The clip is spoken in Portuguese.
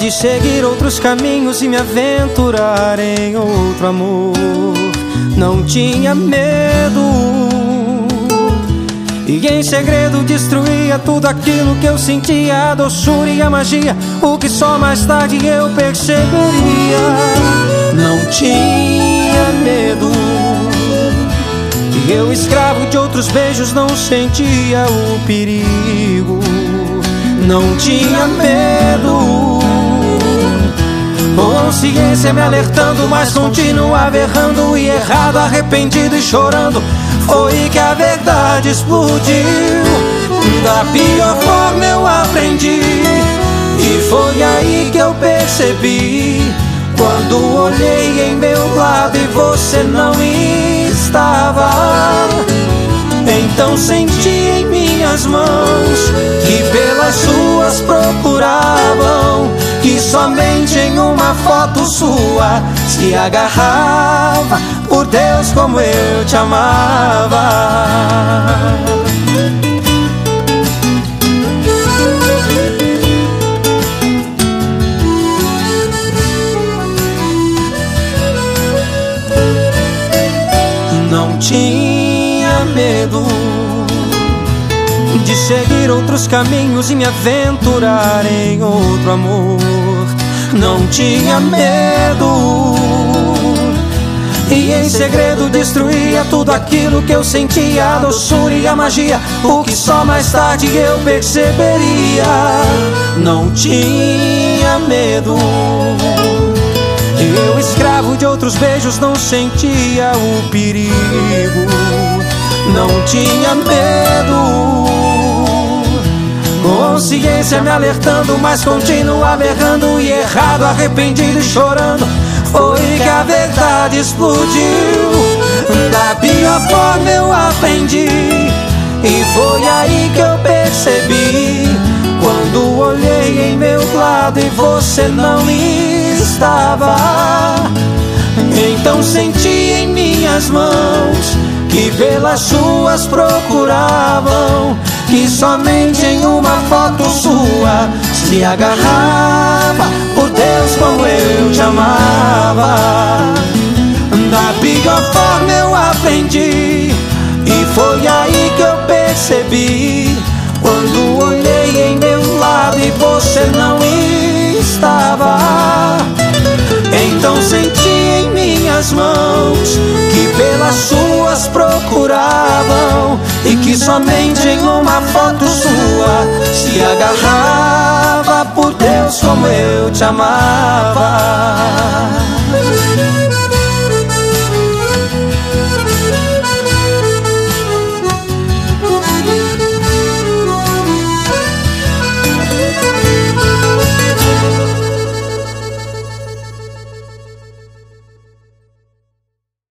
de seguir outros caminhos e me aventurar em outro amor. Não tinha medo, e em segredo destruía tudo aquilo que eu sentia, a doçura e a magia, o que só mais tarde eu perceberia. Não tinha medo, e eu, escravo de outros beijos, não sentia o perigo. Não tinha medo, consciência me alertando, mas continuava errando e errado, arrependido e chorando. Foi que a verdade explodiu, da pior forma eu aprendi. E foi aí que eu percebi, quando olhei em meu lado e você não estava. Então senti em minhas mãos que pelas suas procuravam, que somente em uma foto sua se agarrava. Por Deus, como eu te amava. Não tinha medo de seguir outros caminhos e me aventurar em outro amor. Não tinha medo, e em segredo destruía tudo aquilo que eu sentia, a doçura e a magia, o que só mais tarde eu perceberia. Não tinha medo, eu, escravo de outros beijos, não sentia o perigo. Não tinha medo, consciência me alertando, mas continuava errando e errado, arrependido e chorando. Foi que a verdade explodiu, da pior forma eu aprendi. E foi aí que eu percebi, quando olhei em meu lado e você não estava. Então senti em minhas mãos que pelas suas procuravam, que somente em uma foto sua se agarrava. Por Deus, como eu te amava. Da pior forma eu aprendi, e foi aí que eu percebi, quando olhei em meu lado e você não estava. Então senti em minhas mãos que pelas suas procuravam, e que somente em uma foto sua se agarrava. Por Deus, como eu te amava.